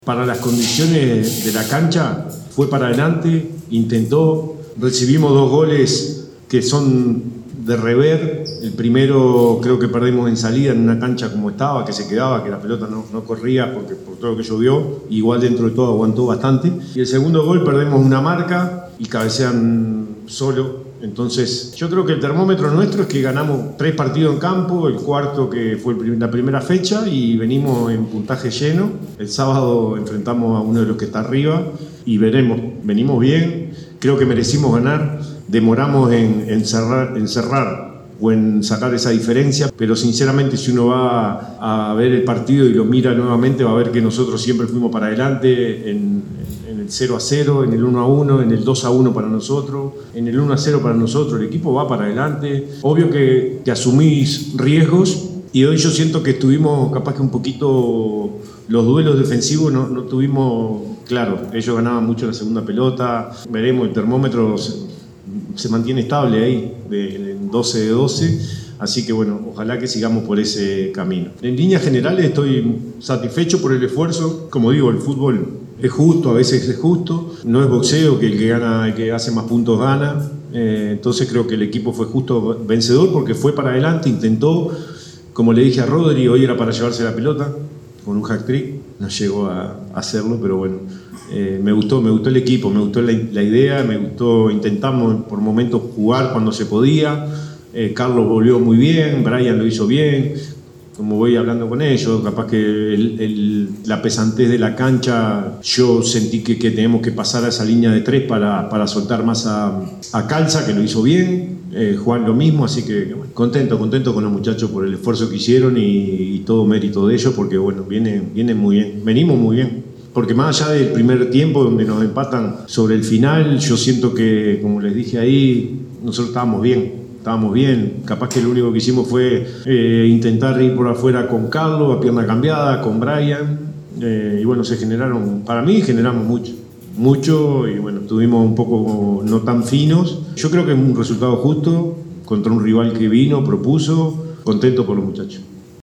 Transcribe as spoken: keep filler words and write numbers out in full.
Para las condiciones de la cancha, fue para adelante, intentó, recibimos dos goles que son de rever. El primero creo que perdimos en salida en una cancha como estaba, que se quedaba, que la pelota no, no corría porque por todo lo que llovió, igual dentro de todo aguantó bastante. Y el segundo gol perdemos una marca y cabecean solo. Entonces yo creo que el termómetro nuestro es que ganamos tres partidos en campo, el cuarto que fue la primera fecha y venimos en puntaje lleno. El sábado enfrentamos a uno de los que está arriba y veremos, venimos bien, creo que merecimos ganar, demoramos en, en, cerrar, en cerrar o en sacar esa diferencia, pero sinceramente si uno va a ver el partido y lo mira nuevamente va a ver que nosotros siempre fuimos para adelante en, en el cero a cero, en el uno a uno, en el dos a uno para nosotros, en el uno a cero para nosotros, el equipo va para adelante. Obvio que, que asumís riesgos y hoy yo siento que estuvimos capaz que un poquito, los duelos defensivos no, no tuvimos, claro, ellos ganaban mucho la segunda pelota, veremos, el termómetro se, se mantiene estable ahí, de, de doce de doce, así que bueno, ojalá que sigamos por ese camino. En líneas generales estoy satisfecho por el esfuerzo, como digo, el fútbol es justo, a veces es justo, no es boxeo que el que gana, el que hace más puntos gana, eh, entonces creo que el equipo fue justo vencedor porque fue para adelante, intentó, como le dije a Rodri, hoy era para llevarse la pelota con un hat-trick, no llegó a hacerlo, pero bueno, eh, me gustó, me gustó el equipo, me gustó la, la idea, me gustó, intentamos por momentos jugar cuando se podía, eh, Carlos volvió muy bien, Brian lo hizo bien, como voy hablando con ellos, capaz que el, el, la pesantez de la cancha, yo sentí que, que tenemos que pasar a esa línea de tres para, para soltar más a, a Calza, que lo hizo bien, eh, Juan lo mismo, así que bueno, contento, contento con los muchachos por el esfuerzo que hicieron y, y todo mérito de ellos, porque bueno, viene, viene muy bien, venimos muy bien. Porque más allá del primer tiempo donde nos empatan sobre el final, yo siento que, como les dije ahí, nosotros estábamos bien. Estábamos bien, capaz que lo único que hicimos fue eh, intentar ir por afuera con Carlos, a pierna cambiada, con Brian, eh, y bueno, se generaron, para mí generamos mucho, mucho, y bueno, estuvimos un poco no tan finos. Yo creo que es un resultado justo, contra un rival que vino, propuso, contento por los muchachos.